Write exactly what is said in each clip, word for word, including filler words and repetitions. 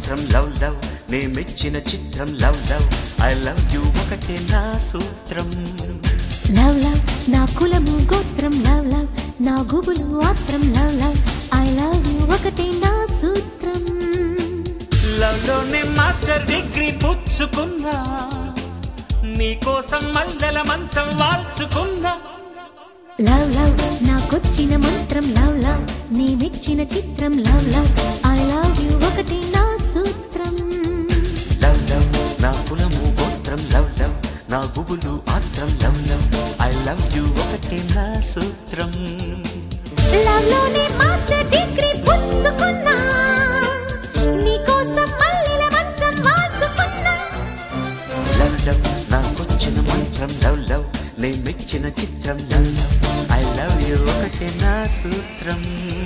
మంత్రం love love నే మెచ్చిన చిత్రం love love I love you ఒకటే నా సూత్రం లవ్ లవ్ నా కులము గోత్రం లవ్ లవ్ నా గుబులు ఆత్రం love love I love you ఒకటే నా సూత్రం లవ్ లోనే మాస్టర్ డిగ్రీ పుచ్చుకున్నా నీకోసం మల్లెల మంచం వాల్చుకున్నా లవ్ లవ్ నాకొచ్చిన మంత్రం లవ్ లవ్ నీ మెచ్చిన చిత్రం love love I love you ఒకటే నా సూత్రం లవ్ లవ్ నా కులము గోత్రం లవ్ లవ్ నా గుబులు ఆత్రం love love I love you ఒకటే నా సూత్రం లవ్ లోనే మాస్టర్ డిగ్రీ పుచ్చుకున్నా నీకోసం మల్లెల మంచం వాల్చుకున్నా లవ్ లవ్ నాకొచ్చిన మంత్రం లవ్ లవ్ నే మెచ్చిన చిత్రం love love I love you ఒకటే నా సూత్రం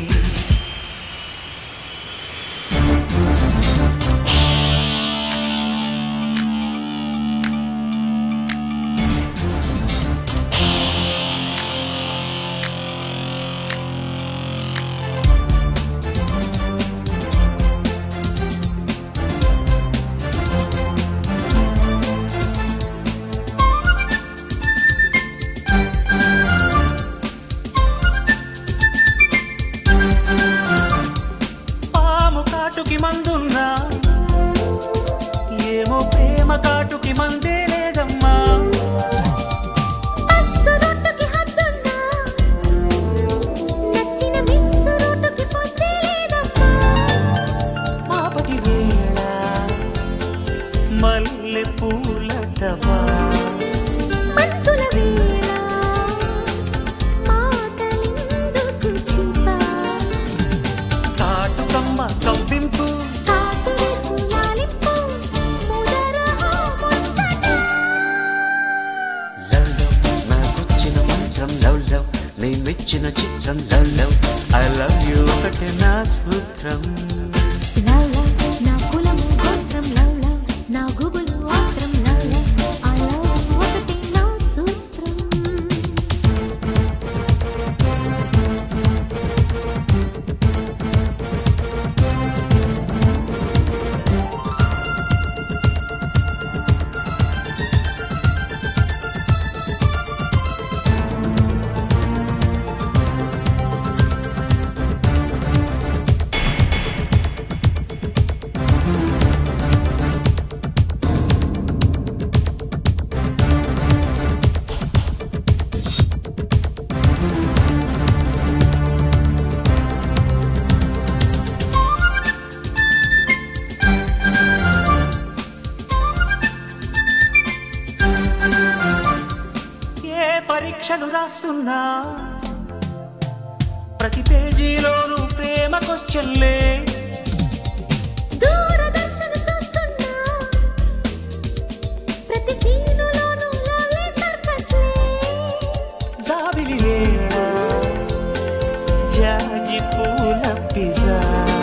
కాటుకి మందున్నా ఏమో ప్రేమ కాటుకి మందే లేదమ్మా మాపటి వేళ మల్లె పూల దబా కాటుకమ్మ కవ్వింపు లవ్ లవ్ నే మెచ్చిన చిత్రం love love I love you ఒకటే నా సూత్రం లవ్ లవ్ నా కులము గోత్రం లవ్ లవ్ నా గుబులు ఆత్రం love love I love you ఒకటే నా సూత్రం పరీక్షలు రాస్తున్నా ప్రతి పేజీలోనూ ప్రేమ క్వశ్చన్లే దూరదర్శన చూస్తున్నా ప్రతి సీనులోనూ లవ్లీ సర్కస్లే జాబిలి వేళ జాజి పూల పిజ్జా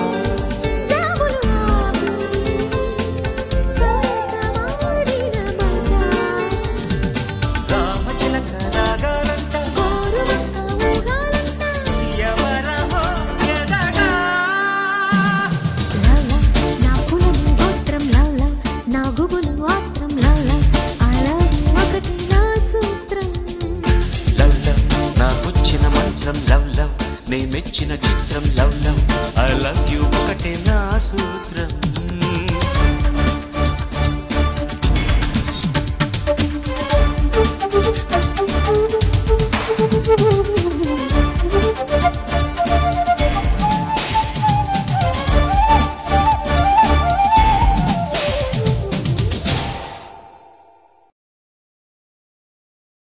నాకొచ్చిన మంత్రం లవ్ లవ్ నే మెచ్చిన చిత్రం love love I love you ఒకటే నా సూత్రం